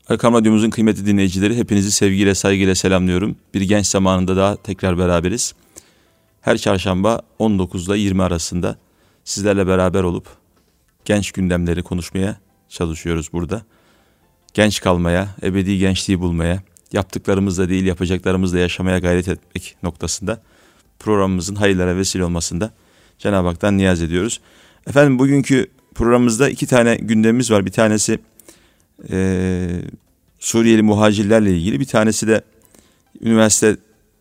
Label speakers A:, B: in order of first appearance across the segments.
A: Erkam Radyomuzun kıymetli dinleyicileri, hepinizi sevgiyle, saygıyla selamlıyorum. Bir genç zamanında daha tekrar beraberiz. Her çarşamba 19 ile 20 arasında sizlerle beraber olup genç gündemleri konuşmaya çalışıyoruz burada. Genç kalmaya, ebedi gençliği bulmaya, yaptıklarımızla değil yapacaklarımızla yaşamaya gayret etmek noktasında programımızın hayırlara vesile olmasında Cenab-ı Hak'tan niyaz ediyoruz. Efendim, bugünkü programımızda iki tane gündemimiz var. Bir tanesi Suriyeli muhacirlerle ilgili, bir tanesi de üniversite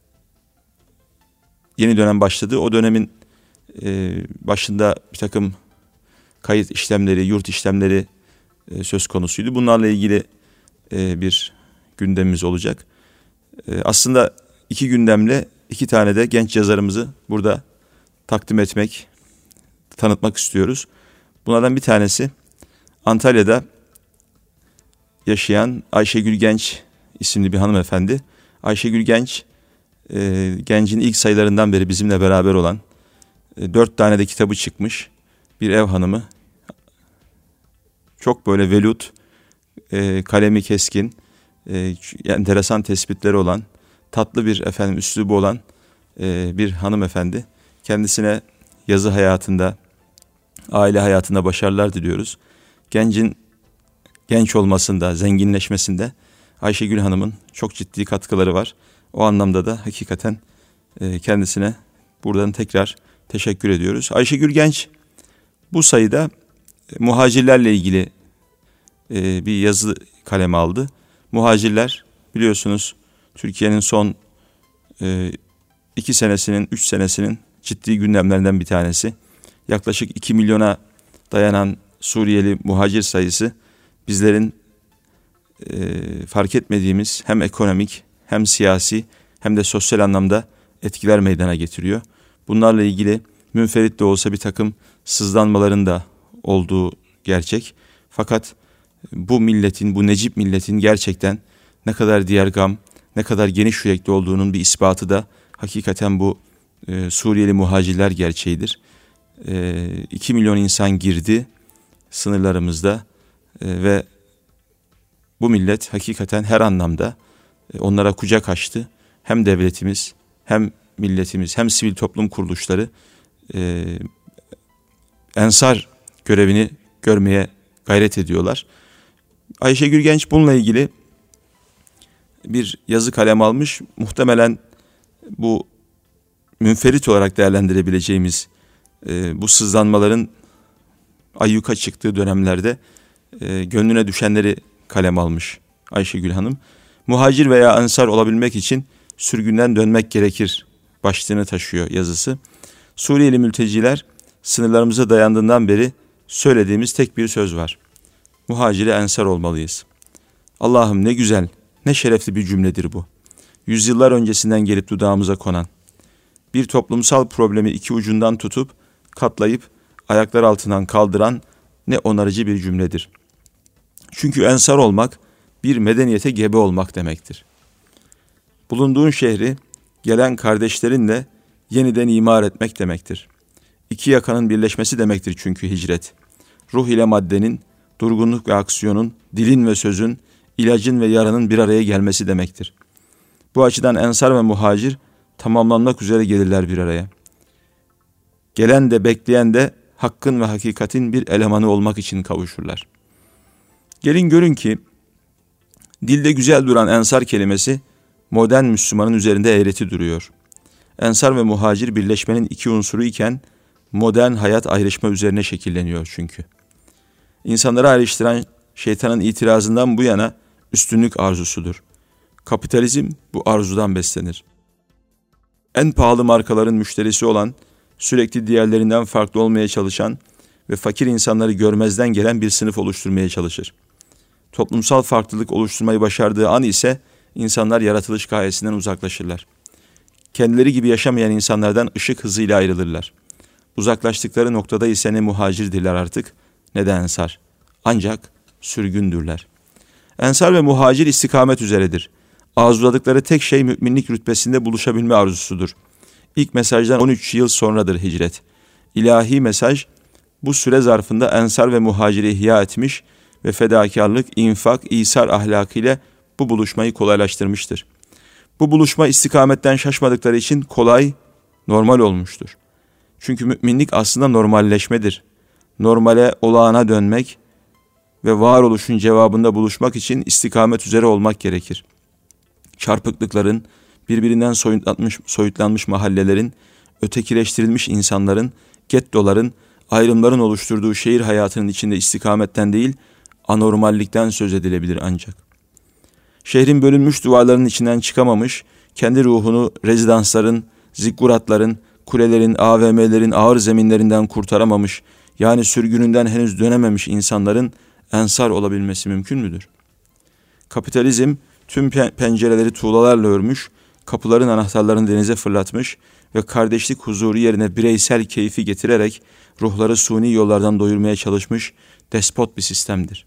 A: yeni dönem başladı. O dönemin başında bir takım kayıt işlemleri, yurt işlemleri söz konusuydu. Bunlarla ilgili bir gündemimiz olacak. Aslında iki gündemle iki tane de genç yazarımızı burada takdim etmek, tanıtmak istiyoruz. Bunlardan bir tanesi Antalya'da yaşayan Ayşegül Genç isimli bir hanımefendi. Ayşegül Genç, Genç'in ilk sayılarından beri bizimle beraber olan, 4 tane de kitabı çıkmış bir ev hanımı. Çok böyle velut, kalemi keskin, enteresan tespitleri olan, tatlı bir üslubu olan bir hanımefendi. Kendisine yazı hayatında, aile hayatında başarılar diliyoruz. Genç'in genç olmasında, zenginleşmesinde Ayşegül Hanım'ın çok ciddi katkıları var. O anlamda da hakikaten kendisine buradan tekrar teşekkür ediyoruz. Ayşegül Genç bu sayıda muhacirlerle ilgili bir yazı kaleme aldı. Muhacirler, biliyorsunuz, Türkiye'nin son 2 senesinin, 3 senesinin ciddi gündemlerinden bir tanesi. Yaklaşık 2 milyona dayanan Suriyeli muhacir sayısı bizlerin fark etmediğimiz hem ekonomik hem siyasi hem de sosyal anlamda etkiler meydana getiriyor. Bunlarla ilgili münferit de olsa bir takım sızlanmaların da olduğu gerçek. Fakat bu milletin, bu necip milletin gerçekten ne kadar diğergam, ne kadar geniş yürekli olduğunun bir ispatı da hakikaten bu Suriyeli muhacirler gerçeğidir. 2 milyon insan girdi sınırlarımızda ve bu millet hakikaten her anlamda onlara kucak açtı. Hem devletimiz, hem milletimiz, hem sivil toplum kuruluşları ensar görevini görmeye gayret ediyorlar. Ayşegül Genç bununla ilgili bir yazı kalem almış. Muhtemelen bu münferit olarak değerlendirebileceğimiz bu sızlanmaların ayyuka çıktığı dönemlerde gönlüne düşenleri kalem almış Ayşegül Hanım. Muhacir veya ensar olabilmek için sürgünden dönmek gerekir başlığını taşıyor yazısı. Suriyeli mülteciler sınırlarımıza dayandığından beri söylediğimiz tek bir söz var: muhacire ensar olmalıyız. Allah'ım, ne güzel, ne şerefli bir cümledir bu. Yüzyıllar öncesinden gelip dudağımıza konan, bir toplumsal problemi iki ucundan tutup katlayıp ayaklar altından kaldıran ne onarıcı bir cümledir. Çünkü ensar olmak bir medeniyete gebe olmak demektir. Bulunduğun şehri gelen kardeşlerinle yeniden imar etmek demektir. İki yakanın birleşmesi demektir çünkü hicret. Ruh ile maddenin, durgunluk ve aksiyonun, dilin ve sözün, ilacın ve yaranın bir araya gelmesi demektir. Bu açıdan ensar ve muhacir tamamlanmak üzere gelirler bir araya. Gelen de bekleyen de hakkın ve hakikatin bir elemanı olmak için kavuşurlar. Gelin görün ki dilde güzel duran ensar kelimesi modern Müslümanın üzerinde eğreti duruyor. Ensar ve muhacir birleşmenin iki unsuru iken modern hayat ayrışma üzerine şekilleniyor çünkü. İnsanları ayrıştıran şeytanın itirazından bu yana üstünlük arzusudur. Kapitalizm bu arzudan beslenir. En pahalı markaların müşterisi olan, sürekli diğerlerinden farklı olmaya çalışan ve fakir insanları görmezden gelen bir sınıf oluşturmaya çalışır. Toplumsal farklılık oluşturmayı başardığı an ise insanlar yaratılış gayesinden uzaklaşırlar. Kendileri gibi yaşamayan insanlardan ışık hızıyla ayrılırlar. Uzaklaştıkları noktada ise ne muhacirdirler artık ne de ensar. Ancak sürgündürler. Ensar ve muhacir istikamet üzeredir. Arzuladıkları tek şey müminlik rütbesinde buluşabilme arzusudur. İlk mesajdan 13 yıl sonradır hicret. İlahi mesaj bu süre zarfında ensar ve muhaciri ihya etmiş, ve fedakarlık, infak, İsar ahlakıyla bu buluşmayı kolaylaştırmıştır. Bu buluşma istikametten şaşmadıkları için kolay, normal olmuştur. Çünkü müminlik aslında normalleşmedir. Normale, olağana dönmek ve varoluşun cevabında buluşmak için istikamet üzere olmak gerekir. Çarpıklıkların, birbirinden soyutlanmış mahallelerin, ötekileştirilmiş insanların, gettoların, ayrımların oluşturduğu şehir hayatının içinde istikametten değil, anormallikten söz edilebilir ancak. Şehrin bölünmüş duvarlarının içinden çıkamamış, kendi ruhunu rezidansların, zikkuratların, kulelerin, AVM'lerin ağır zeminlerinden kurtaramamış, yani sürgününden henüz dönememiş insanların ensar olabilmesi mümkün müdür? Kapitalizm tüm pencereleri tuğlalarla örmüş, kapıların anahtarlarını denize fırlatmış ve kardeşlik huzuru yerine bireysel keyfi getirerek ruhları suni yollardan doyurmaya çalışmış despot bir sistemdir.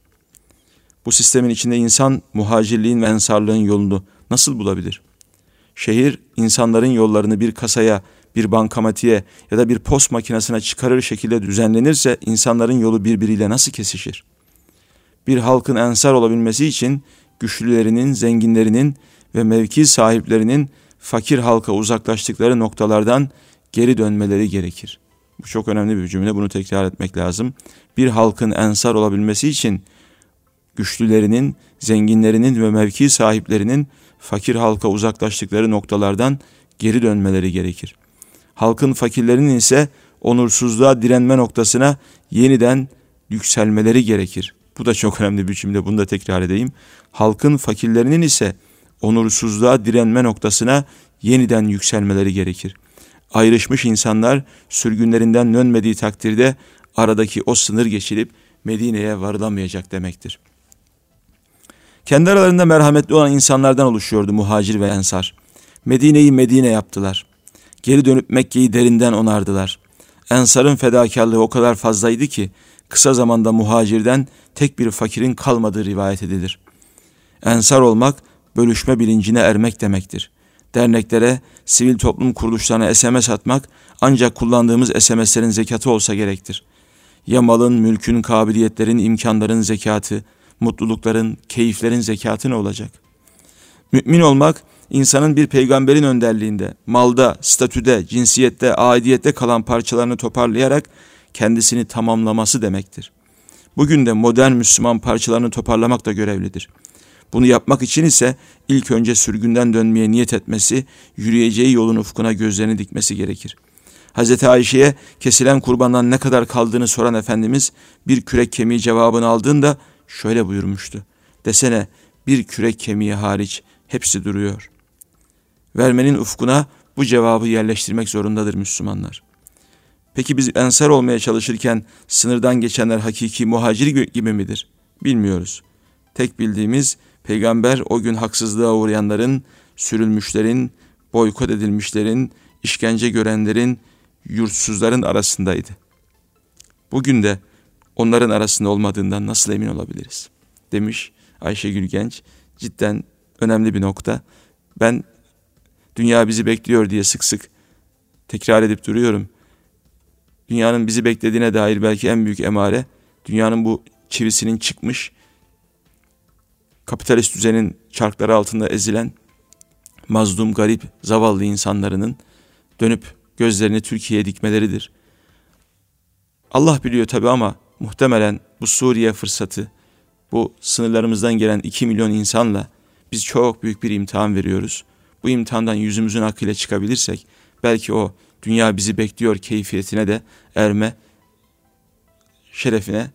A: Bu sistemin içinde insan muhacirliğin ve ensarlığın yolunu nasıl bulabilir? Şehir insanların yollarını bir kasaya, bir bankamatiğe ya da bir post makinesine çıkarır şekilde düzenlenirse insanların yolu birbiriyle nasıl kesişir? Bir halkın ensar olabilmesi için güçlülerinin, zenginlerinin ve mevki sahiplerinin fakir halka uzaklaştıkları noktalardan geri dönmeleri gerekir. Bu çok önemli bir cümle, bunu tekrar etmek lazım. Bir halkın ensar olabilmesi için güçlülerinin, zenginlerinin ve mevki sahiplerinin fakir halka uzaklaştıkları noktalardan geri dönmeleri gerekir. Halkın fakirlerinin ise onursuzluğa direnme noktasına yeniden yükselmeleri gerekir. Bu da çok önemli bir cümle, bunu da tekrar edeyim. Halkın fakirlerinin ise onursuzluğa direnme noktasına yeniden yükselmeleri gerekir. Ayrışmış insanlar sürgünlerinden dönmediği takdirde aradaki o sınır geçilip Medine'ye varılamayacak demektir. Kendi aralarında merhametli olan insanlardan oluşuyordu muhacir ve ensar. Medine'yi Medine yaptılar. Geri dönüp Mekke'yi derinden onardılar. Ensar'ın fedakarlığı o kadar fazlaydı ki kısa zamanda muhacirden tek bir fakirin kalmadığı rivayet edilir. Ensar olmak, bölüşme bilincine ermek demektir. Derneklere, sivil toplum kuruluşlarına SMS atmak ancak kullandığımız SMS'lerin zekatı olsa gerektir. Ya malın, mülkün, kabiliyetlerin, imkanların zekatı, mutlulukların, keyiflerin zekatı ne olacak? Mümin olmak, insanın bir peygamberin önderliğinde, malda, statüde, cinsiyette, aidiyette kalan parçalarını toparlayarak kendisini tamamlaması demektir. Bugün de modern Müslüman parçalarını toparlamak da görevlidir. Bunu yapmak için ise ilk önce sürgünden dönmeye niyet etmesi, yürüyeceği yolun ufkuna gözlerini dikmesi gerekir. Hazreti Ayşe'ye kesilen kurbandan ne kadar kaldığını soran Efendimiz bir kürek kemiği cevabını aldığında şöyle buyurmuştu. Desene bir kürek kemiği hariç hepsi duruyor. Vermenin ufkuna bu cevabı yerleştirmek zorundadır Müslümanlar. Peki biz ensar olmaya çalışırken sınırdan geçenler hakiki muhacir gibi midir? Bilmiyoruz. Tek bildiğimiz peygamber o gün haksızlığa uğrayanların, sürülmüşlerin, boykot edilmişlerin, işkence görenlerin, yurtsuzların arasındaydı. Bugün de onların arasında olmadığından nasıl emin olabiliriz? Demiş Ayşegül Genç. Cidden önemli bir nokta. Ben dünya bizi bekliyor diye sık sık tekrar edip duruyorum. Dünyanın bizi beklediğine dair belki en büyük emare, dünyanın bu çivisinin çıkmış, kapitalist düzenin çarkları altında ezilen, mazlum, garip, zavallı insanların dönüp gözlerini Türkiye'ye dikmeleridir. Allah biliyor tabii ama muhtemelen bu Suriye fırsatı, bu sınırlarımızdan gelen 2 milyon insanla biz çok büyük bir imtihan veriyoruz. Bu imtihandan yüzümüzün hakkıyla çıkabilirsek belki o dünya bizi bekliyor keyfiyetine de erme şerefine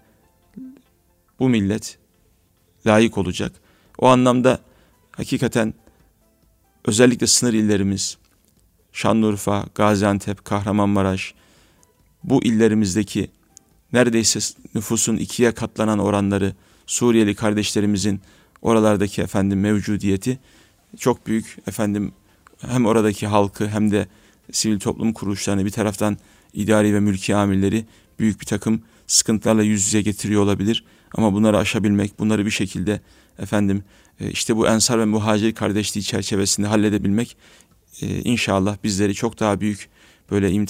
A: bu millet layık olacak. O anlamda hakikaten özellikle sınır illerimiz, Şanlıurfa, Gaziantep, Kahramanmaraş, bu illerimizdeki neredeyse nüfusun 2'ye katlanan oranları, Suriyeli kardeşlerimizin oralardaki mevcudiyeti çok büyük hem oradaki halkı hem de sivil toplum kuruluşlarını bir taraftan idari ve mülki amirleri büyük bir takım sıkıntılarla yüz yüze getiriyor olabilir. Ama bunları aşabilmek, bunları bir şekilde işte bu ensar ve muhacir kardeşliği çerçevesinde halledebilmek inşallah bizleri çok daha büyük böyle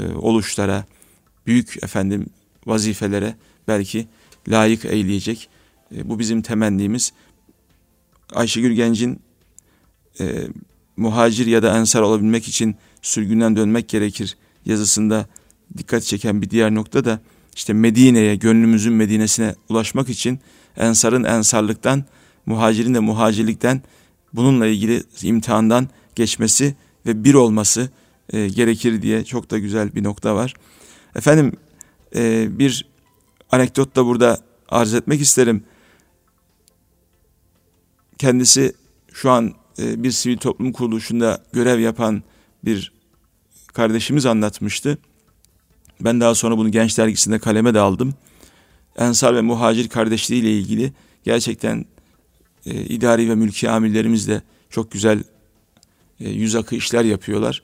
A: oluşlara, büyük vazifelere belki layık eyleyecek. Bu bizim temennimiz. Ayşegül Genç'in muhacir ya da ensar olabilmek için sürgünden dönmek gerekir yazısında dikkat çeken bir diğer nokta da işte Medine'ye, gönlümüzün Medine'sine ulaşmak için ensarın ensarlıktan, muhacirin de muhacirlikten, bununla ilgili imtihandan geçmesi ve bir olması gerekir diye çok da güzel bir nokta var. Efendim, bir anekdot da burada arz etmek isterim. Kendisi şu an bir sivil toplum kuruluşunda görev yapan bir kardeşimiz anlatmıştı. Ben daha sonra bunu Genç Dergisi'nde kaleme de aldım. Ensar ve muhacir kardeşliği ile ilgili gerçekten idari ve mülki amirlerimiz de çok güzel yüz akı işler yapıyorlar.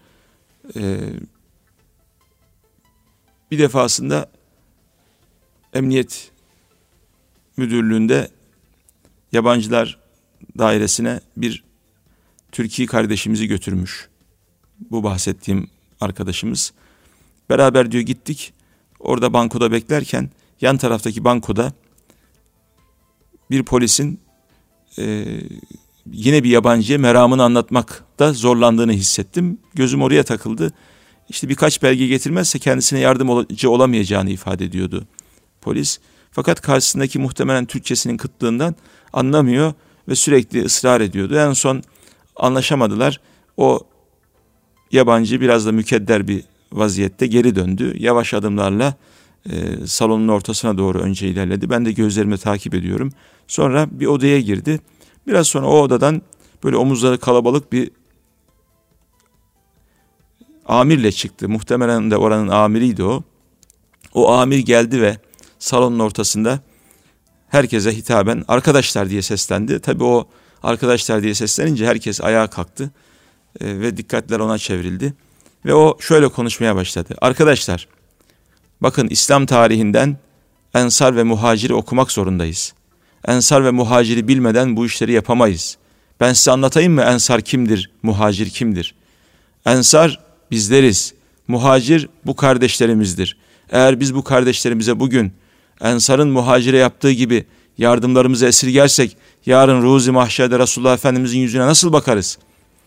A: Bir defasında Emniyet Müdürlüğü'nde yabancılar dairesine bir Türkiye kardeşimizi götürmüş. Bu bahsettiğim arkadaşımız. Beraber diyor gittik. Orada bankoda beklerken yan taraftaki bankoda bir polisin yine bir yabancıya meramını anlatmakta zorlandığını hissettim. Gözüm oraya takıldı. İşte birkaç belge getirmezse kendisine yardımcı olamayacağını ifade ediyordu polis. Fakat karşısındaki muhtemelen Türkçesinin kıtlığından anlamıyor ve sürekli ısrar ediyordu. En son anlaşamadılar. O yabancı biraz da mükedder bir vaziyette geri döndü. Yavaş adımlarla salonun ortasına doğru önce ilerledi. Ben de gözlerimi takip ediyorum. Sonra bir odaya girdi. Biraz sonra o odadan böyle omuzları kalabalık bir amirle çıktı. Muhtemelen de oranın amiriydi o. O amir geldi ve salonun ortasında herkese hitaben arkadaşlar diye seslendi. Tabii o arkadaşlar diye seslenince herkes ayağa kalktı ve dikkatler ona çevrildi. Ve o şöyle konuşmaya başladı. Arkadaşlar, bakın İslam tarihinden ensar ve muhaciri okumak zorundayız. Ensar ve muhaciri bilmeden bu işleri yapamayız. Ben size anlatayım mı ensar kimdir, muhacir kimdir? Ensar bizleriz. Muhacir bu kardeşlerimizdir. Eğer biz bu kardeşlerimize bugün ensarın muhacire yaptığı gibi yardımlarımızı esirgersek yarın ruzi mahşerde Resulullah Efendimizin yüzüne nasıl bakarız?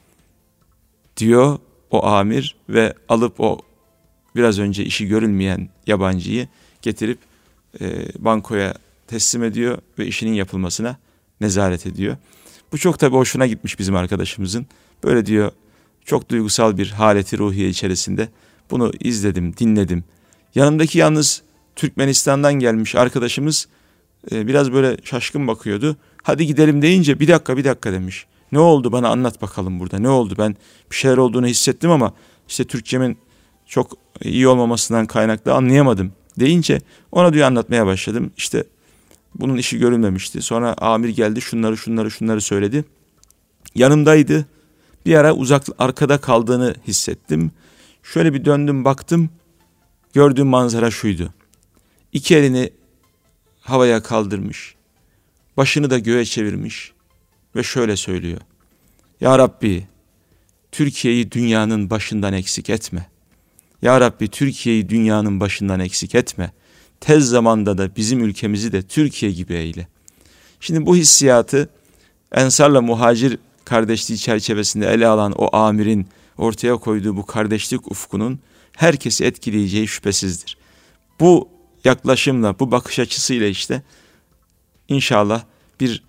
A: Diyor o amir ve alıp o biraz önce işi görülmeyen yabancıyı getirip bankoya teslim ediyor ve işinin yapılmasına nezaret ediyor. Bu çok tabii hoşuna gitmiş bizim arkadaşımızın. Böyle diyor, çok duygusal bir haleti ruhiye içerisinde bunu izledim, dinledim. Yanımdaki yalnız Türkmenistan'dan gelmiş arkadaşımız biraz böyle şaşkın bakıyordu. Hadi gidelim deyince bir dakika demiş. Ne oldu, bana anlat bakalım burada, ne oldu? Ben bir şeyler olduğunu hissettim ama işte Türkçemin çok iyi olmamasından kaynaklı anlayamadım deyince ona diyor anlatmaya başladım. İşte bunun işi görülmemişti. Sonra amir geldi, şunları söyledi. Yanımdaydı. Bir ara arkada kaldığını hissettim. Şöyle bir döndüm baktım. Gördüğüm manzara şuydu. İki elini havaya kaldırmış. Başını da göğe çevirmiş. Ve şöyle söylüyor. Ya Rabbi, Türkiye'yi dünyanın başından eksik etme. Ya Rabbi, Türkiye'yi dünyanın başından eksik etme. Tez zamanda da bizim ülkemizi de Türkiye gibi eyle. Şimdi bu hissiyatı ensarla muhacir kardeşliği çerçevesinde ele alan o amirin ortaya koyduğu bu kardeşlik ufkunun herkesi etkileyeceği şüphesizdir. Bu yaklaşımla, bu bakış açısıyla işte inşallah bir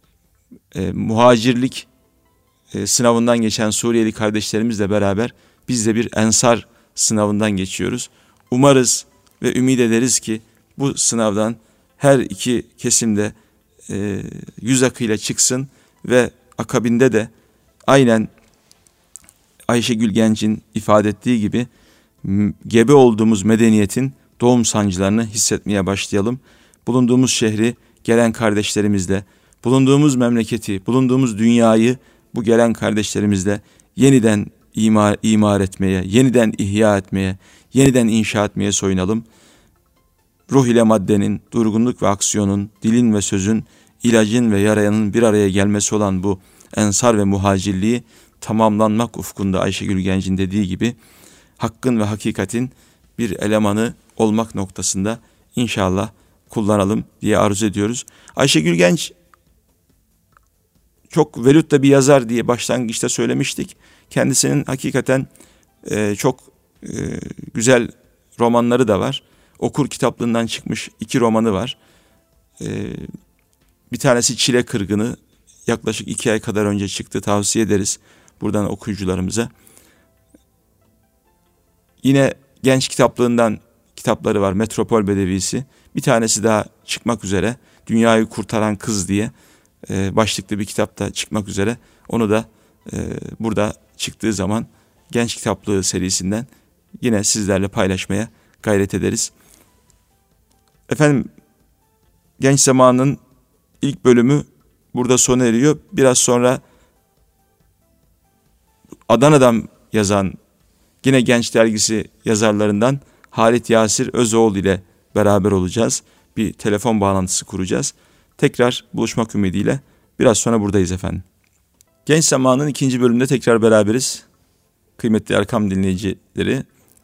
A: muhacirlik sınavından geçen Suriyeli kardeşlerimizle beraber biz de bir ensar sınavından geçiyoruz. Umarız ve ümit ederiz ki bu sınavdan her iki kesimde yüz akıyla çıksın ve akabinde de aynen Ayşegül Genç'in ifade ettiği gibi gebe olduğumuz medeniyetin doğum sancılarını hissetmeye başlayalım. Bulunduğumuz şehri gelen kardeşlerimizle, bulunduğumuz memleketi, bulunduğumuz dünyayı bu gelen kardeşlerimizle yeniden imar etmeye, yeniden ihya etmeye, yeniden inşa etmeye soyunalım. Ruh ile maddenin, durgunluk ve aksiyonun, dilin ve sözün, ilacın ve yarayanın bir araya gelmesi olan bu ensar ve muhacirliği tamamlanmak ufkunda Ayşegül Genç'in dediği gibi hakkın ve hakikatin bir elemanı olmak noktasında inşallah kullanalım diye arzu ediyoruz. Ayşegül Genç çok velut da bir yazar diye başlangıçta söylemiştik. Kendisinin hakikaten çok güzel romanları da var. Okur kitaplığından çıkmış 2 romanı var. Bir tanesi Çile Kırgını, yaklaşık 2 ay kadar önce çıktı. Tavsiye ederiz buradan okuyucularımıza. Yine genç kitaplığından kitapları var. Metropol Bedevisi. Bir tanesi daha çıkmak üzere. Dünyayı Kurtaran Kız diye başlıklı bir kitap da çıkmak üzere. Onu da burada çıktığı zaman genç kitaplığı serisinden yine sizlerle paylaşmaya gayret ederiz. Efendim, Genç Zaman'ın ilk bölümü burada sona eriyor. Biraz sonra Adana'dan yazan yine Genç Dergisi yazarlarından Halit Yasir Özoğlu ile beraber olacağız. Bir telefon bağlantısı kuracağız. Tekrar buluşmak ümidiyle biraz sonra buradayız efendim. Genç Zaman'ın 2. bölümünde tekrar beraberiz. Kıymetli Erkam dinleyicileri,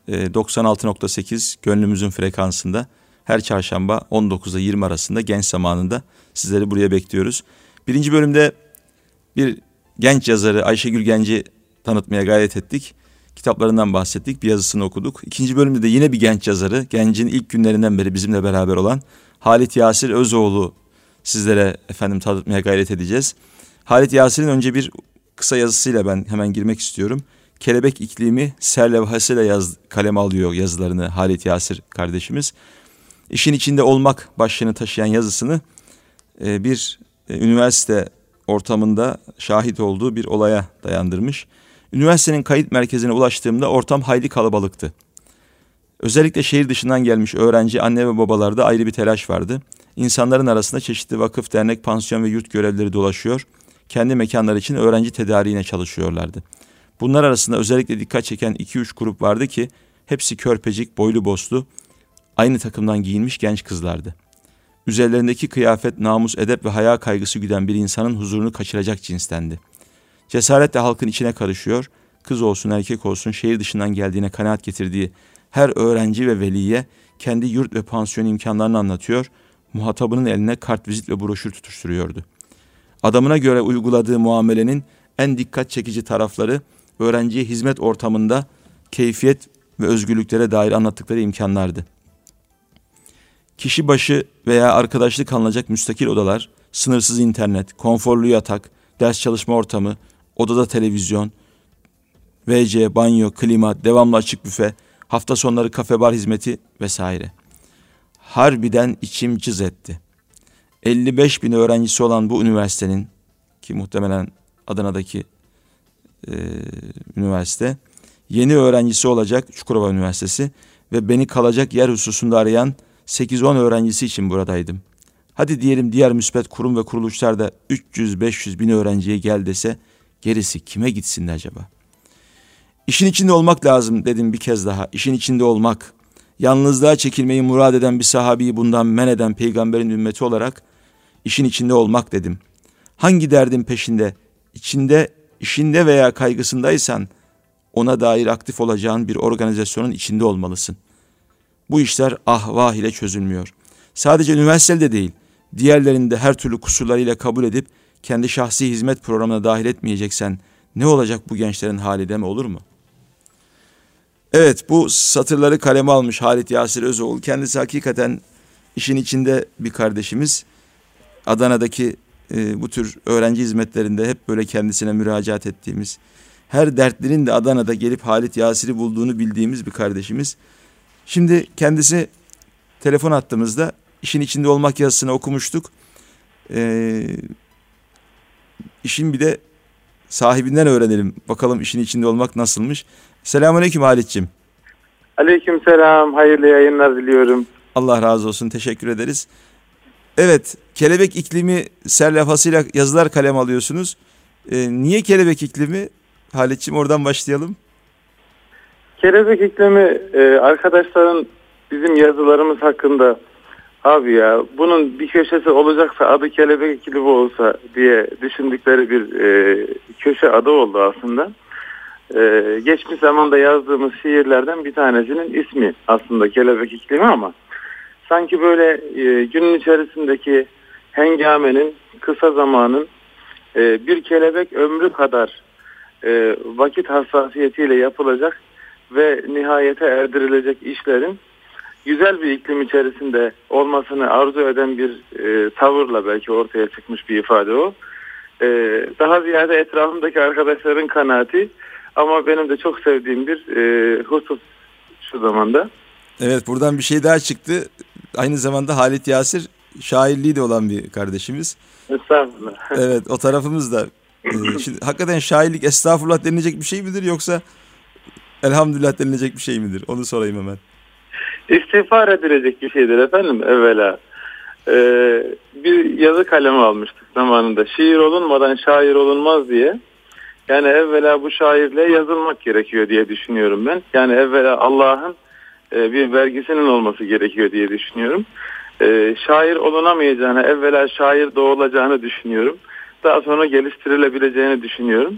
A: 96.8 gönlümüzün frekansında her çarşamba 19'da 20 arasında Genç Zamanı'nda sizleri buraya bekliyoruz. 1. bölümde bir genç yazarı Ayşegül Genç'i tanıtmaya gayret ettik. Kitaplarından bahsettik, bir yazısını okuduk. 2. bölümde de yine bir genç yazarı, Genç'in ilk günlerinden beri bizimle beraber olan Halit Yasir Özoğlu sizlere efendim tanıtmaya gayret edeceğiz. Halit Yasir'in önce bir kısa yazısıyla ben hemen girmek istiyorum. Kelebek İklimi serlevhasıyla kaleme alıyor yazılarını Halit Yasir kardeşimiz. İşin içinde olmak başlığını taşıyan yazısını bir üniversite ortamında şahit olduğu bir olaya dayandırmış. Üniversitenin kayıt merkezine ulaştığımda ortam hayli kalabalıktı. Özellikle şehir dışından gelmiş öğrenci, anne ve babalarda ayrı bir telaş vardı. İnsanların arasında çeşitli vakıf, dernek, pansiyon ve yurt görevlileri dolaşıyor. Kendi mekanları için öğrenci tedariğine çalışıyorlardı. Bunlar arasında özellikle dikkat çeken 2-3 grup vardı ki hepsi körpecik, boylu boslu, aynı takımdan giyinmiş genç kızlardı. Üzerlerindeki kıyafet, namus, edep ve haya kaygısı güden bir insanın huzurunu kaçıracak cinstendi. Cesaretle halkın içine karışıyor, kız olsun erkek olsun şehir dışından geldiğine kanaat getirdiği her öğrenci ve veliye kendi yurt ve pansiyon imkanlarını anlatıyor, muhatabının eline kartvizit ve broşür tutuşturuyordu. Adamına göre uyguladığı muamelenin en dikkat çekici tarafları öğrenciye hizmet ortamında keyfiyet ve özgürlüklere dair anlattıkları imkanlardı. Kişi başı veya arkadaşlık alınacak müstakil odalar, sınırsız internet, konforlu yatak, ders çalışma ortamı, odada televizyon, WC, banyo, klima, devamlı açık büfe, hafta sonları kafe bar hizmeti vesaire. Harbiden içim cız etti. 55 bin öğrencisi olan bu üniversitenin, ki muhtemelen Adana'daki üniversite, yeni öğrencisi olacak Çukurova Üniversitesi ve beni kalacak yer hususunda arayan 8-10 öğrencisi için buradaydım. Hadi diyelim diğer müspet kurum ve kuruluşlarda 300-500 bin öğrenciye gel dese gerisi kime gitsin acaba? İşin içinde olmak lazım dedim bir kez daha. İşin içinde olmak. Yalnızlığa çekilmeyi murad eden bir sahabeyi bundan men eden peygamberin ümmeti olarak işin içinde olmak dedim. Hangi derdin peşinde, işinde veya kaygısındaysan ona dair aktif olacağın bir organizasyonun içinde olmalısın. Bu işler ahvah ile çözülmüyor. Sadece üniversitede değil, diğerlerinde de her türlü kusurlarıyla kabul edip kendi şahsi hizmet programına dahil etmeyeceksen ne olacak bu gençlerin hali deme olur mu? Evet, bu satırları kaleme almış Halit Yasir Özoğlu. Kendisi hakikaten işin içinde bir kardeşimiz. Adana'daki bu tür öğrenci hizmetlerinde hep böyle kendisine müracaat ettiğimiz, her dertlinin de Adana'da gelip Halit Yasir'i bulduğunu bildiğimiz bir kardeşimiz. Şimdi kendisi telefon attığımızda işin içinde olmak yazısını okumuştuk. İşin bir de sahibinden öğrenelim. Bakalım işin içinde olmak nasılmış. Selamünaleyküm Halit'ciğim.
B: Aleykümselam. Hayırlı yayınlar diliyorum.
A: Allah razı olsun. Teşekkür ederiz. Evet, kelebek iklimi serlevhasıyla yazılar kalem alıyorsunuz. Niye kelebek iklimi? Halit'ciğim oradan başlayalım.
B: Kelebek iklimi arkadaşların bizim yazılarımız hakkında abi ya bunun bir köşesi olacaksa adı kelebek iklimi olsa diye düşündükleri bir köşe adı oldu aslında. Geçmiş zamanda yazdığımız şiirlerden bir tanesinin ismi aslında kelebek iklimi ama sanki böyle günün içerisindeki hengamenin, kısa zamanın bir kelebek ömrü kadar vakit hassasiyetiyle yapılacak ve nihayete erdirilecek işlerin güzel bir iklim içerisinde olmasını arzu eden bir tavırla belki ortaya çıkmış bir ifade o. Daha ziyade etrafımdaki arkadaşların kanaati ama benim de çok sevdiğim bir husus şu zamanda.
A: Evet, buradan bir şey daha çıktı. Aynı zamanda Halit Yasir şairliği de olan bir kardeşimiz.
B: Estağfurullah.
A: Evet, o tarafımız da. Şimdi hakikaten şairlik estağfurullah denilecek bir şey midir yoksa elhamdülillah denilecek bir şey midir? Onu sorayım hemen.
B: İstiğfar edilecek bir şeydir efendim evvela. Bir yazı kalemi almıştık zamanında. Şiir olunmadan şair olunmaz diye. Yani evvela bu şairliğe yazılmak gerekiyor diye düşünüyorum ben. Yani evvela Allah'ın bir vergisinin olması gerekiyor diye düşünüyorum. Şair olunamayacağını, evvela şair doğulacağını düşünüyorum. Daha sonra geliştirilebileceğini düşünüyorum.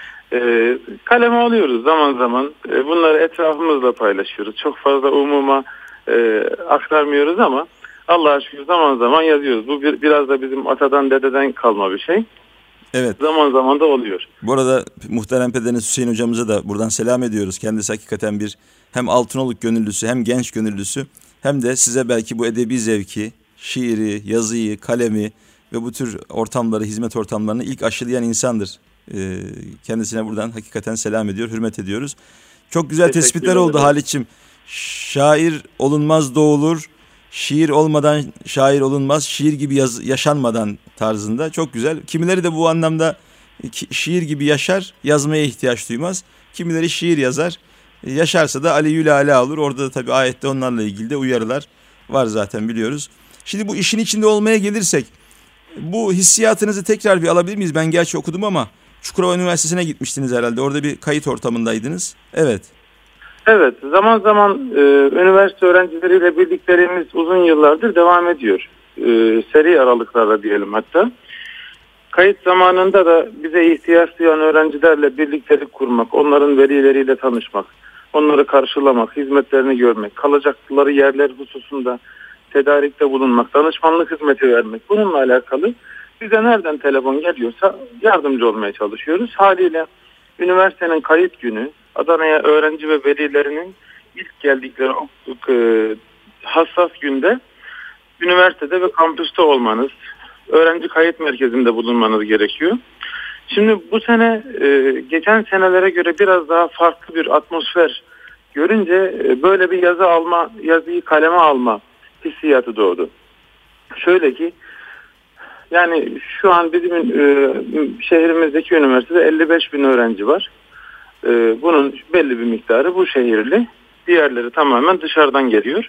B: Kaleme alıyoruz zaman zaman. Bunları etrafımızla paylaşıyoruz. Çok fazla umuma aktarmıyoruz ama Allah'a şükür zaman zaman yazıyoruz. Bu biraz da bizim atadan dededen kalma bir şey.
A: Evet.
B: Zaman zaman da oluyor.
A: Bu arada muhterem Pedeniz Hüseyin hocamıza da buradan selam ediyoruz. Kendisi hakikaten bir hem Altınoluk gönüllüsü hem genç gönüllüsü hem de size belki bu edebi zevki, şiiri, yazıyı, kalemi ve bu tür ortamları, hizmet ortamlarını ilk aşılayan insandır. Kendisine buradan hakikaten selam ediyor, hürmet ediyoruz. Çok güzel tespitler oldu Halit'ciğim. Şair olunmaz doğulur, şiir olmadan şair olunmaz, şiir gibi yaşanmadan tarzında. Çok güzel. Kimileri de bu anlamda şiir gibi yaşar, yazmaya ihtiyaç duymaz. Kimileri şiir yazar, yaşarsa da aleyhül ala olur. Orada da tabii ayette onlarla ilgili de uyarılar var zaten biliyoruz. Şimdi bu işin içinde olmaya gelirsek, bu hissiyatınızı tekrar bir alabilir miyiz? Ben gerçi okudum ama Çukurova Üniversitesi'ne gitmiştiniz herhalde. Orada bir kayıt ortamındaydınız. Evet.
B: Evet, zaman zaman üniversite öğrencileriyle birliklerimiz uzun yıllardır devam ediyor. Seri aralıklarla diyelim hatta. Kayıt zamanında da bize ihtiyaç duyan öğrencilerle birliktelik kurmak, onların velileriyle tanışmak, onları karşılamak, hizmetlerini görmek, kalacakları yerler hususunda tedarikte bulunmak, danışmanlık hizmeti vermek. Bununla alakalı bize nereden telefon geliyorsa yardımcı olmaya çalışıyoruz. Haliyle üniversitenin kayıt günü, Adana'ya öğrenci ve velilerinin ilk geldikleri hassas günde üniversitede ve kampüste olmanız, öğrenci kayıt merkezinde bulunmanız gerekiyor. Şimdi bu sene geçen senelere göre biraz daha farklı bir atmosfer görünce böyle bir yazıyı kaleme alma hissiyatı doğdu. Şöyle ki, yani şu an bizim şehrimizdeki üniversitede 55 bin öğrenci var. Bunun belli bir miktarı bu şehirli. Diğerleri tamamen dışarıdan geliyor.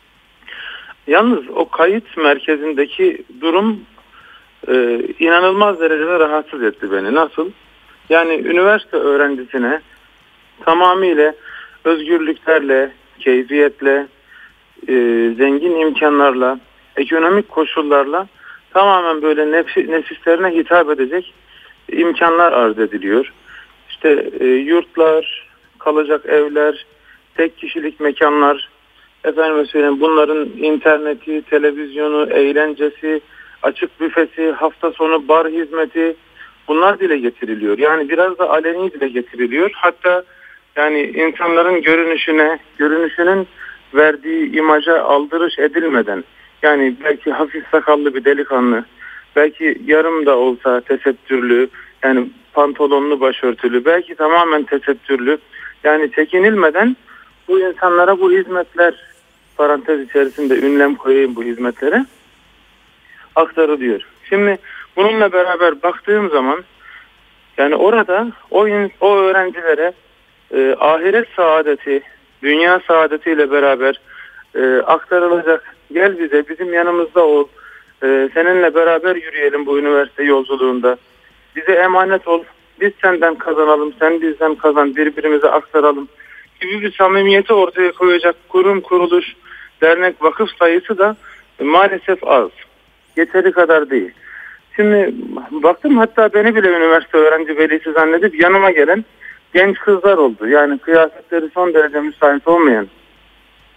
B: Yalnız o kayıt merkezindeki durum inanılmaz derecede rahatsız etti beni. Nasıl? Yani üniversite öğrencisine tamamıyla özgürlüklerle, keyfiyetle, zengin imkanlarla, ekonomik koşullarla tamamen böyle nefislerine hitap edecek imkanlar arz ediliyor. İşte yurtlar, kalacak evler, tek kişilik mekanlar, efendime söyleyeyim bunların interneti, televizyonu, eğlencesi, açık büfesi, hafta sonu bar hizmeti, bunlar dile getiriliyor. Yani biraz da aleni dile getiriliyor. Hatta yani insanların görünüşünün verdiği imaja aldırış edilmeden, yani belki hafif sakallı bir delikanlı, belki yarım da olsa tesettürlü, yani pantolonlu başörtülü, belki tamamen tesettürlü, yani çekinilmeden bu insanlara bu hizmetler, parantez içerisinde ünlem koyayım bu hizmetlere, aktarılıyor. Şimdi bununla beraber baktığım zaman yani orada o öğrencilere ahiret saadeti, dünya saadetiyle beraber aktarılacak. Gel bize, bizim yanımızda ol, seninle beraber yürüyelim bu üniversite yolculuğunda. Bize emanet ol, biz senden kazanalım, sen bizden kazan, birbirimize aktaralım gibi bir samimiyeti ortaya koyacak kurum, kuruluş, dernek, vakıf sayısı da maalesef az. Yeteri kadar değil. Şimdi baktım, hatta beni bile üniversite öğrenci velisi zannedip yanıma gelen genç kızlar oldu. Yani kıyafetleri son derece müsait olmayan,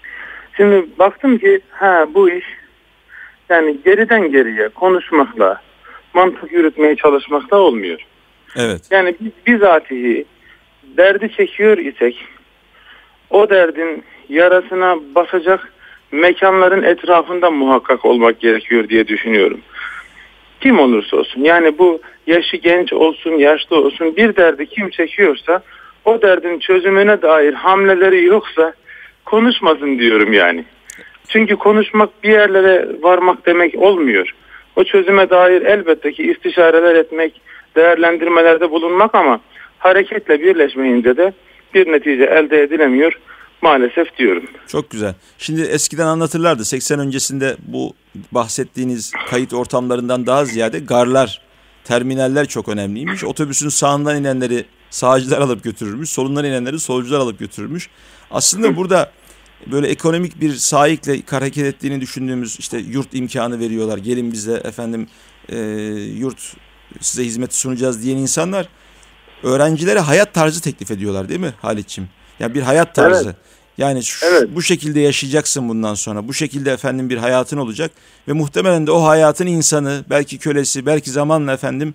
B: Şimdi baktım ki bu iş yani geriden geriye konuşmakla, mantık yürütmeye çalışmakla olmuyor.
A: Evet.
B: Yani biz bizatihi derdi çekiyor isek o derdin yarasına basacak mekanların etrafında muhakkak olmak gerekiyor diye düşünüyorum. Kim olursa olsun, yani bu yaşı genç olsun, yaşlı olsun, bir derdi kim çekiyorsa o derdin çözümüne dair hamleleri yoksa konuşmasın diyorum yani. Çünkü konuşmak bir yerlere varmak demek olmuyor. O çözüme dair elbette ki istişareler etmek, değerlendirmelerde bulunmak ama hareketle birleşmeyince de bir netice elde edilemiyor maalesef diyorum.
A: Çok güzel. Şimdi eskiden anlatırlardı, 80 öncesinde bu bahsettiğiniz kayıt ortamlarından daha ziyade garlar, terminaller çok önemliymiş. Otobüsün sağından inenleri sağcılar alıp götürürmüş, solundan inenleri solcular alıp götürürmüş. Aslında burada böyle ekonomik bir saikle hareket ettiğini düşündüğümüz, işte yurt imkanı veriyorlar, gelin bize efendim yurt size hizmeti sunacağız diyen insanlar öğrencilere hayat tarzı teklif ediyorlar değil mi Halit'ciğim? Yani bir hayat tarzı. Evet. Yani bu şekilde yaşayacaksın bundan sonra. Bu şekilde efendim bir hayatın olacak ve muhtemelen de o hayatın insanı, belki kölesi, belki zamanla efendim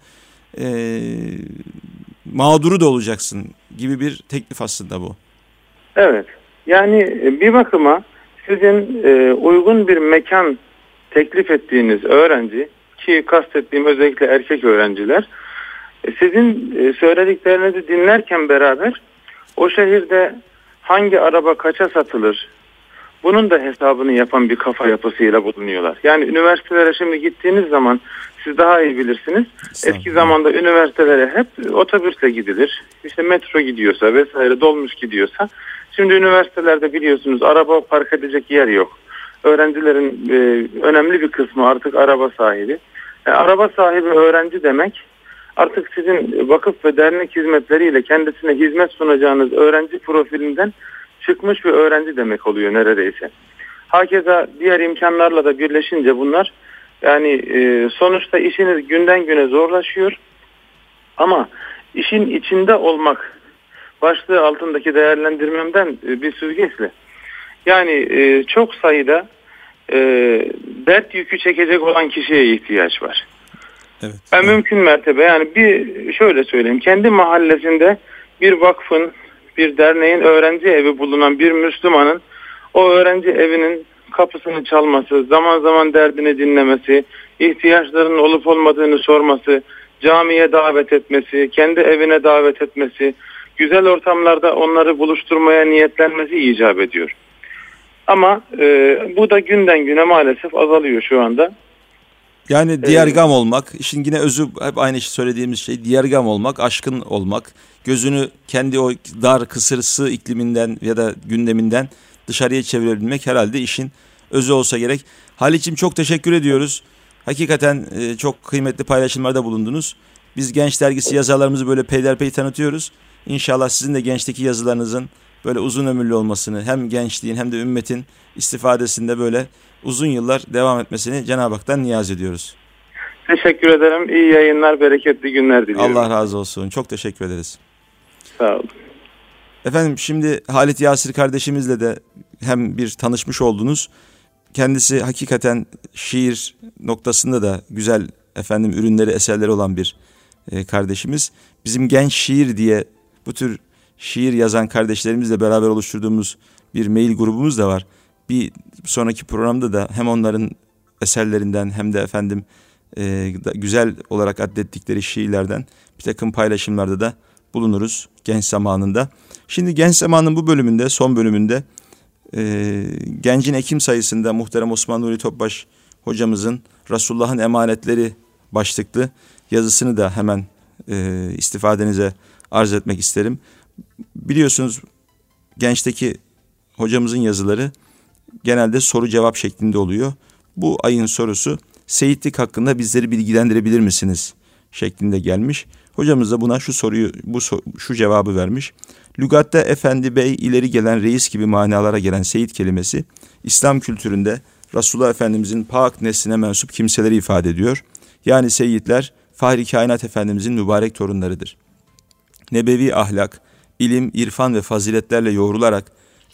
A: mağduru da olacaksın gibi bir teklif aslında bu.
B: Evet. Yani bir bakıma sizin uygun bir mekan teklif ettiğiniz öğrenci, ki kastettiğim özellikle erkek öğrenciler, sizin söylediklerinizi dinlerken beraber o şehirde hangi araba kaça satılır, bunun da hesabını yapan bir kafa yapısıyla bulunuyorlar. Yani üniversitelere şimdi gittiğiniz zaman siz daha iyi bilirsiniz. Eski zamanda üniversitelere hep otobüsle gidilir. İşte metro gidiyorsa vesaire, dolmuş gidiyorsa. Şimdi üniversitelerde biliyorsunuz araba park edecek yer yok. Öğrencilerin önemli bir kısmı artık araba sahibi. Araba sahibi öğrenci demek, artık sizin vakıf ve dernek hizmetleriyle kendisine hizmet sunacağınız öğrenci profilinden çıkmış bir öğrenci demek oluyor neredeyse. Hakeza diğer imkanlarla da birleşince bunlar, yani sonuçta işiniz günden güne zorlaşıyor. Ama işin içinde olmak başlığı altındaki değerlendirmemden bir süzgeçle. Yani çok sayıda dert yükü çekecek olan kişiye ihtiyaç var.
A: Evet.
B: Ben mümkün mertebe, yani bir şöyle söyleyeyim, kendi mahallesinde bir vakfın, bir derneğin öğrenci evi bulunan bir Müslümanın o öğrenci evinin kapısını çalması, zaman zaman derdini dinlemesi, ihtiyaçlarının olup olmadığını sorması, camiye davet etmesi, kendi evine davet etmesi, güzel ortamlarda onları buluşturmaya niyetlenmesi icap ediyor. Ama bu da günden güne maalesef azalıyor şu anda.
A: Yani diyargam olmak, işin yine özü hep aynı söylediğimiz şey, diyargam olmak, aşkın olmak, gözünü kendi o dar, kısır, sığ ikliminden ya da gündeminden dışarıya çevirebilmek herhalde işin özü olsa gerek. Halit'ciğim çok teşekkür ediyoruz. Hakikaten çok kıymetli paylaşımlarda bulundunuz. Biz Genç Dergisi yazarlarımızı böyle peyderpey tanıtıyoruz. İnşallah sizin de gençteki yazılarınızın böyle uzun ömürlü olmasını, hem gençliğin hem de ümmetin istifadesinde böyle uzun yıllar devam etmesini Cenab-ı Hak'tan niyaz ediyoruz.
B: Teşekkür ederim. İyi yayınlar, bereketli günler diliyorum.
A: Allah razı olsun. Çok teşekkür ederiz.
B: Sağ olun.
A: Efendim şimdi Halit Yasir kardeşimizle de hem bir tanışmış oldunuz. Kendisi hakikaten şiir noktasında da güzel efendim ürünleri, eserleri olan bir kardeşimiz. Bizim Genç Şiir diye bu tür şiir yazan kardeşlerimizle beraber oluşturduğumuz bir mail grubumuz da var. Bir sonraki programda da hem onların eserlerinden hem de efendim güzel olarak addettikleri şiirlerden bir takım paylaşımlarda da bulunuruz genç zamanında. Şimdi genç zamanın bu bölümünde, son bölümünde Gencin Ekim sayısında muhterem Osman Nuri Topbaş hocamızın Resulullah'ın Emanetleri başlıklı yazısını da hemen istifadenize arz etmek isterim. Biliyorsunuz Genç'teki hocamızın yazıları genelde soru cevap şeklinde oluyor. Bu ayın sorusu seyitlik hakkında bizleri bilgilendirebilir misiniz şeklinde gelmiş. Hocamız da buna şu soruyu, şu cevabı vermiş. Lügatta efendi bey, ileri gelen reis gibi manalara gelen seyit kelimesi İslam kültüründe Resulullah Efendimizin pak nesline mensup kimseleri ifade ediyor. Yani seyitler Fahri Kainat Efendimizin mübarek torunlarıdır. Nebevi ahlak, ilim, irfan ve faziletlerle yoğrularak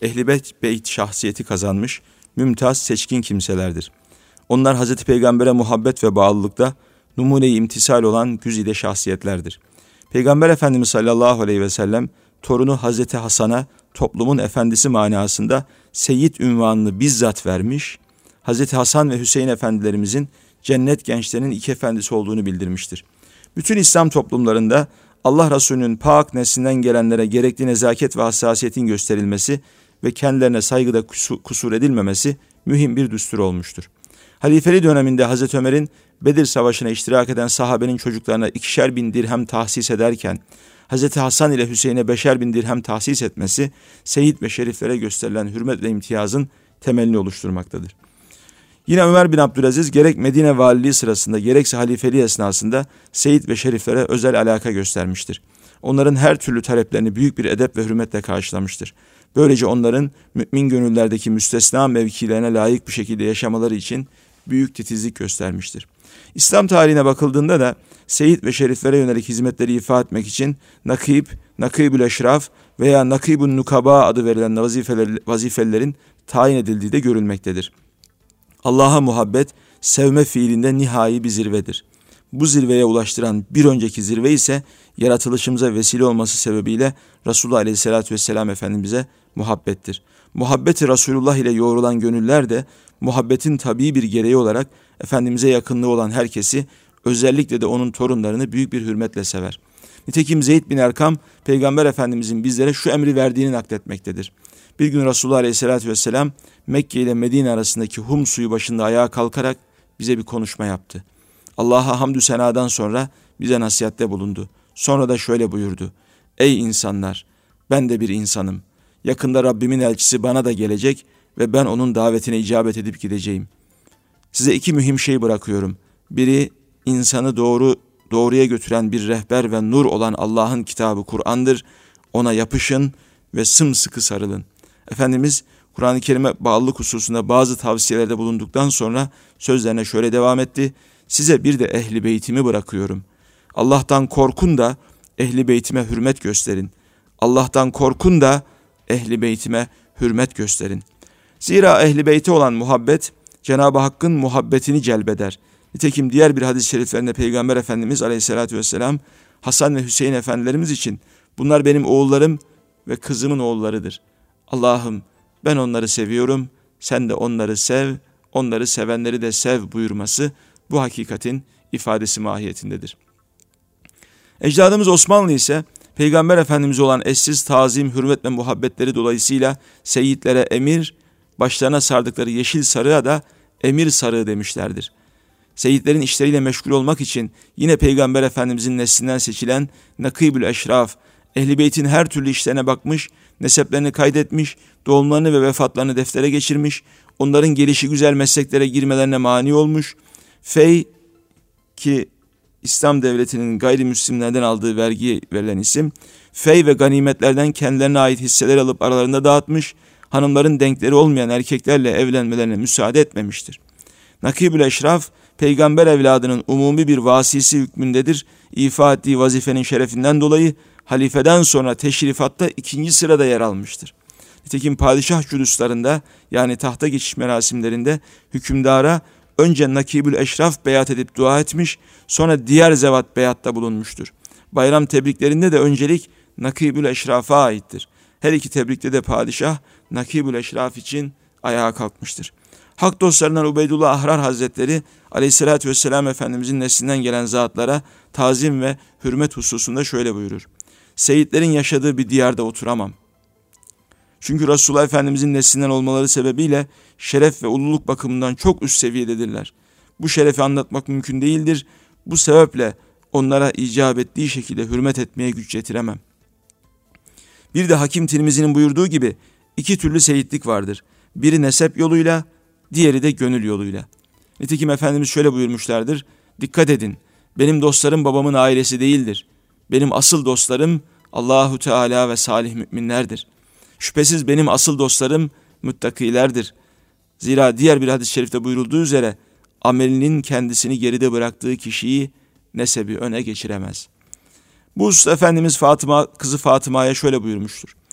A: Ehl-i Beyt şahsiyeti kazanmış, mümtaz, seçkin kimselerdir. Onlar Hazreti Peygamber'e muhabbet ve bağlılıkta numune-i imtisal olan güzide şahsiyetlerdir. Peygamber Efendimiz sallallahu aleyhi ve sellem torunu Hazreti Hasan'a toplumun efendisi manasında Seyyid ünvanını bizzat vermiş, Hazreti Hasan ve Hüseyin efendilerimizin cennet gençlerinin iki efendisi olduğunu bildirmiştir. Bütün İslam toplumlarında Allah Resulü'nün pak neslinden gelenlere gerekli nezaket ve hassasiyetin gösterilmesi ve kendilerine saygıda kusur edilmemesi mühim bir düstur olmuştur. Halifeli döneminde Hazreti Ömer'in Bedir Savaşı'na iştirak eden sahabenin çocuklarına 2'şer bin dirhem tahsis ederken Hazreti Hasan ile Hüseyin'e 5'er bin dirhem tahsis etmesi Seyyid ve Şeriflere gösterilen hürmet ve imtiyazın temelini oluşturmaktadır. Yine Ömer bin Abdülaziz gerek Medine valiliği sırasında gerekse halifeliği esnasında Seyyid ve Şeriflere özel alaka göstermiştir. Onların her türlü taleplerini büyük bir edep ve hürmetle karşılamıştır. Böylece onların mümin gönüllerdeki müstesna mevkilerine layık bir şekilde yaşamaları için büyük titizlik göstermiştir. İslam tarihine bakıldığında da Seyyid ve Şeriflere yönelik hizmetleri ifa etmek için Nakib-ül Eşraf veya Nakib-ül Nukaba adı verilen vazifelerin tayin edildiği de görülmektedir. Allah'a muhabbet, sevme fiilinde nihai bir zirvedir. Bu zirveye ulaştıran bir önceki zirve ise yaratılışımıza vesile olması sebebiyle Resulullah Aleyhisselatü Vesselam Efendimiz'e muhabbettir. Muhabbeti Resulullah ile yoğrulan gönüller de muhabbetin tabii bir gereği olarak Efendimiz'e yakınlığı olan herkesi, özellikle de onun torunlarını büyük bir hürmetle sever. Nitekim Zeyd bin Erkam, Peygamber Efendimiz'in bizlere şu emri verdiğini nakletmektedir. Bir gün Resulullah Aleyhisselatü Vesselam Mekke ile Medine arasındaki Hum suyu başında ayağa kalkarak bize bir konuşma yaptı. Allah'a hamdü senadan sonra bize nasihatte bulundu. Sonra da şöyle buyurdu: Ey insanlar, ben de bir insanım. Yakında Rabbimin elçisi bana da gelecek ve ben onun davetine icabet edip gideceğim. Size 2 mühim şey bırakıyorum. Biri, insanı doğruya götüren bir rehber ve nur olan Allah'ın kitabı Kur'an'dır. Ona yapışın ve sımsıkı sarılın. Efendimiz Kur'an-ı Kerim'e bağlılık hususunda bazı tavsiyelerde bulunduktan sonra sözlerine şöyle devam etti: Size bir de Ehl-i Beytimi bırakıyorum. Allah'tan korkun da Ehl-i Beytime hürmet gösterin. Allah'tan korkun da Ehl-i Beytime hürmet gösterin. Zira Ehl-i Beyt'e olan muhabbet Cenab-ı Hakk'ın muhabbetini celbeder. Nitekim diğer bir hadis-i şeriflerinde Peygamber Efendimiz Aleyhisselatü Vesselam Hasan ve Hüseyin efendilerimiz için bunlar benim oğullarım ve kızımın oğullarıdır. Allah'ım ben onları seviyorum, sen de onları sev, onları sevenleri de sev buyurması bu hakikatin ifadesi mahiyetindedir. Ecdadımız Osmanlı ise Peygamber Efendimiz'e olan eşsiz tazim, hürmet ve muhabbetleri dolayısıyla seyyidlere emir, başlarına sardıkları yeşil sarığa da emir sarığı demişlerdir. Seyyidlerin işleriyle meşgul olmak için yine Peygamber Efendimiz'in neslinden seçilen Nakib-ül Eşraf, Ehl-i Beyt'in her türlü işlerine bakmış, neseplerini kaydetmiş, doğumlarını ve vefatlarını deftere geçirmiş, onların gelişi güzel mesleklere girmelerine mani olmuş, fey ki İslam devletinin gayrimüslimlerden aldığı vergiye verilen isim, fey ve ganimetlerden kendilerine ait hisseler alıp aralarında dağıtmış, hanımların denkleri olmayan erkeklerle evlenmelerine müsaade etmemiştir. Nakib-ül Eşraf, peygamber evladının umumi bir vasisi hükmündedir. İfa ettiği vazifenin şerefinden dolayı halifeden sonra teşrifatta 2. sırada yer almıştır. Nitekim padişah cüluslarında yani tahta geçiş merasimlerinde hükümdara önce Nakib-ül Eşraf beyat edip dua etmiş, sonra diğer zevat beyatta bulunmuştur. Bayram tebriklerinde de öncelik Nakib-ül Eşraf'a aittir. Her iki tebrikte de padişah Nakib-ül Eşraf için ayağa kalkmıştır. Hak dostlarından Ubeydullah Ahrar Hazretleri Aleyhisselatü Vesselam Efendimizin neslinden gelen zatlara tazim ve hürmet hususunda şöyle buyurur: Seyyidlerin yaşadığı bir diyarda oturamam. Çünkü Resulullah Efendimizin neslinden olmaları sebebiyle şeref ve ululuk bakımından çok üst seviyededirler. Bu şerefi anlatmak mümkün değildir. Bu sebeple onlara icap ettiği şekilde hürmet etmeye güç yetiremem. Bir de Hakim Tirmizi'nin buyurduğu gibi 2 türlü seyitlik vardır. Biri nesep yoluyla, diğeri de gönül yoluyla. Nitekim Efendimiz şöyle buyurmuşlardır: Dikkat edin, benim dostlarım babamın ailesi değildir. Benim asıl dostlarım Allahu Teala ve salih müminlerdir. Şüphesiz benim asıl dostlarım müttakilerdir. Zira diğer bir hadis-i şerifte buyurulduğu üzere amelinin kendisini geride bıraktığı kişiyi nesebi öne geçiremez. Bu hususta Efendimiz kızı Fatıma'ya şöyle buyurmuştur: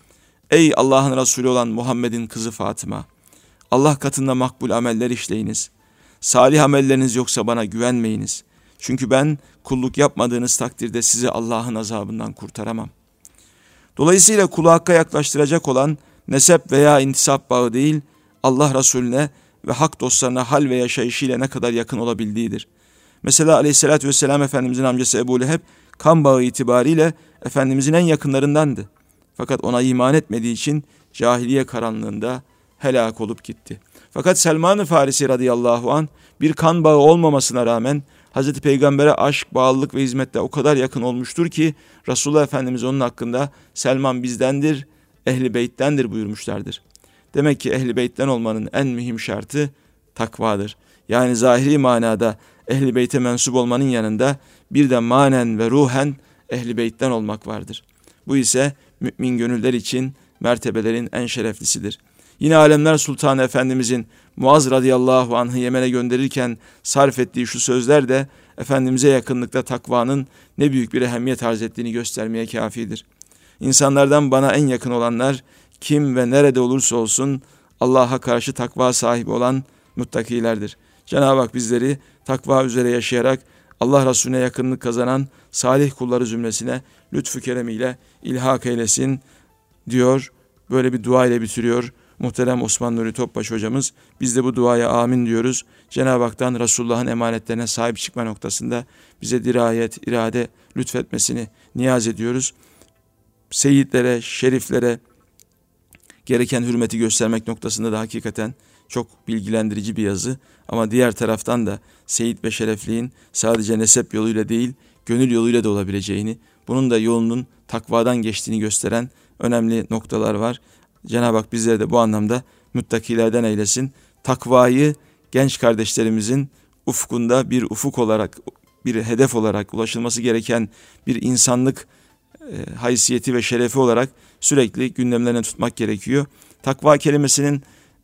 A: Ey Allah'ın Resulü olan Muhammed'in kızı Fatıma, Allah katında makbul ameller işleyiniz. Salih amelleriniz yoksa bana güvenmeyiniz. Çünkü ben kulluk yapmadığınız takdirde sizi Allah'ın azabından kurtaramam. Dolayısıyla kulu hakka yaklaştıracak olan nesep veya intisap bağı değil, Allah Resulüne ve hak dostlarına hal ve yaşayışıyla ne kadar yakın olabildiğidir. Mesela Aleyhisselatü Vesselam Efendimizin amcası Ebu Leheb, kan bağı itibariyle Efendimizin en yakınlarındandı. Fakat ona iman etmediği için cahiliye karanlığında helak olup gitti. Fakat Selman-ı Farisi radıyallahu anh bir kan bağı olmamasına rağmen Hazreti Peygamber'e aşk, bağlılık ve hizmette o kadar yakın olmuştur ki Resulullah Efendimiz onun hakkında Selman bizdendir, Ehl-i Beyt'tendir buyurmuşlardır. Demek ki Ehl-i Beyt'ten olmanın en mühim şartı takvadır. Yani zahiri manada Ehl-i Beyt'e mensup olmanın yanında bir de manen ve ruhen Ehl-i Beyt'ten olmak vardır. Bu ise mümin gönüller için mertebelerin en şereflisidir. Yine Alemler Sultanı Efendimizin Muaz radıyallahu anh'ı Yemen'e gönderirken sarf ettiği şu sözler de Efendimiz'e yakınlıkta takvanın ne büyük bir ehemmiyet arz ettiğini göstermeye kafidir. İnsanlardan bana en yakın olanlar kim ve nerede olursa olsun Allah'a karşı takva sahibi olan muttakilerdir. Cenab-ı Hak bizleri takva üzere yaşayarak Allah Resulüne yakınlık kazanan salih kulları zümresine lütfu keremiyle ilhak eylesin diyor. Böyle bir dua ile bitiriyor muhterem Osman Nuri Topbaş hocamız. Biz de bu duaya amin diyoruz. Cenab-ı Hak'tan Resulullah'ın emanetlerine sahip çıkma noktasında bize dirayet, irade lütfetmesini niyaz ediyoruz. Seyyidlere, şeriflere gereken hürmeti göstermek noktasında da hakikaten çok bilgilendirici bir yazı. Ama diğer taraftan da seyit ve şerefliğin sadece nesep yoluyla değil, gönül yoluyla da olabileceğini, bunun da yolunun takvadan geçtiğini gösteren önemli noktalar var. Cenab-ı Hak bizleri de bu anlamda muttakilerden eylesin. Takvayı genç kardeşlerimizin ufkunda bir ufuk olarak, bir hedef olarak ulaşılması gereken bir insanlık haysiyeti ve şerefi olarak sürekli gündemlerine tutmak gerekiyor. Takva kelimesinin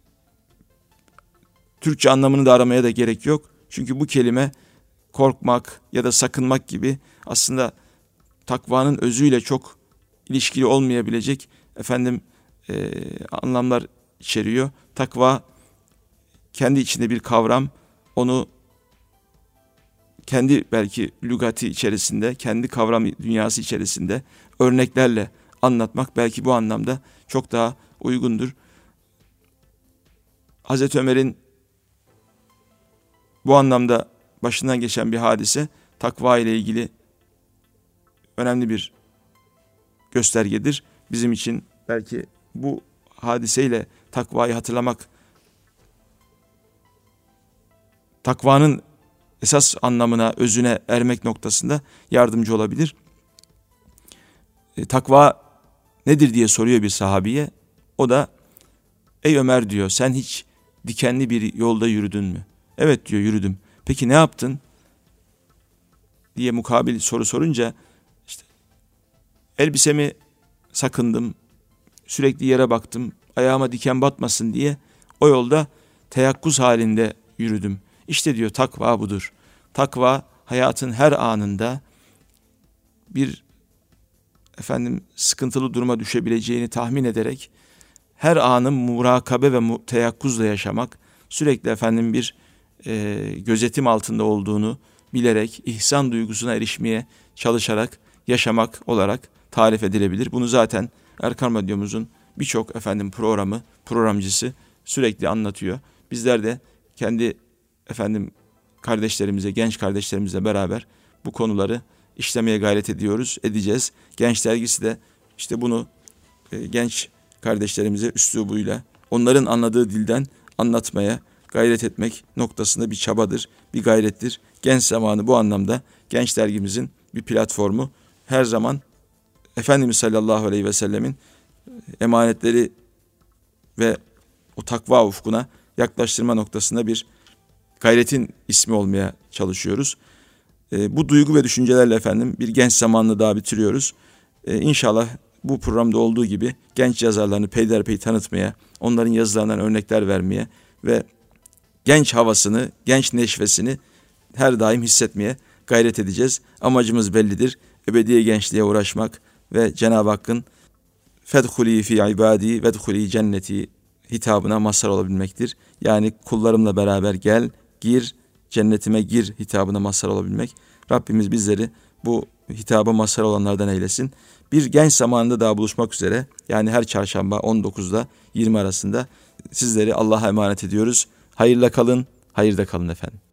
A: Türkçe anlamını da aramaya da gerek yok. Çünkü bu kelime korkmak ya da sakınmak gibi aslında takvanın özüyle çok ilişkili olmayabilecek anlamlar içeriyor. Takva kendi içinde bir kavram. Onu kendi belki lügati içerisinde, kendi kavram dünyası içerisinde örneklerle anlatmak belki bu anlamda çok daha uygundur. Hazreti Ömer'in bu anlamda başından geçen bir hadise takva ile ilgili önemli bir göstergedir. Bizim için belki bu hadiseyle takvayı hatırlamak, takvanın esas anlamına, özüne ermek noktasında yardımcı olabilir. Takva nedir diye soruyor bir sahabiye. O da ey Ömer diyor, sen hiç dikenli bir yolda yürüdün mü? Evet diyor, yürüdüm. Peki ne yaptın? Diye mukabil soru sorunca işte elbisemi sakındım, sürekli yere baktım, ayağıma diken batmasın diye o yolda teyakkuz halinde yürüdüm. İşte diyor takva budur. Takva hayatın her anında bir sıkıntılı duruma düşebileceğini tahmin ederek her anın murakabe ve teyakkuzla yaşamak, sürekli bir gözetim altında olduğunu bilerek ihsan duygusuna erişmeye çalışarak yaşamak olarak tarif edilebilir. Bunu zaten Erkam Radyomuzun birçok programcısı sürekli anlatıyor. Bizler de kendi kardeşlerimize, genç kardeşlerimizle beraber bu konuları işlemeye gayret edeceğiz. Genç dergisi de işte bunu genç kardeşlerimize üslubuyla, onların anladığı dilden anlatmaya gayret etmek noktasında bir çabadır, bir gayrettir. Genç zamanı bu anlamda genç dergimizin bir platformu. Her zaman Efendimiz sallallahu aleyhi ve sellemin emanetleri ve o takva ufkuna yaklaştırma noktasında bir gayretin ismi olmaya çalışıyoruz. Bu duygu ve düşüncelerle bir genç zamanını daha bitiriyoruz. İnşallah bu programda olduğu gibi genç yazarlarını peyderpey tanıtmaya, onların yazılarından örnekler vermeye ve genç havasını, genç neşvesini her daim hissetmeye gayret edeceğiz. Amacımız bellidir. Ebedi gençliğe uğraşmak ve Cenab-ı Hakk'ın fedhuli fi ibadi vedhuli cenneti hitabına mazhar olabilmektir. Yani kullarımla beraber gel, gir, cennetime gir hitabına mazhar olabilmek. Rabbimiz bizleri bu hitaba mazhar olanlardan eylesin. Bir genç zamanında daha buluşmak üzere. Yani her çarşamba 19'da 20 arasında sizleri Allah'a emanet ediyoruz. Hayırla kalın, hayırda kalın efendim.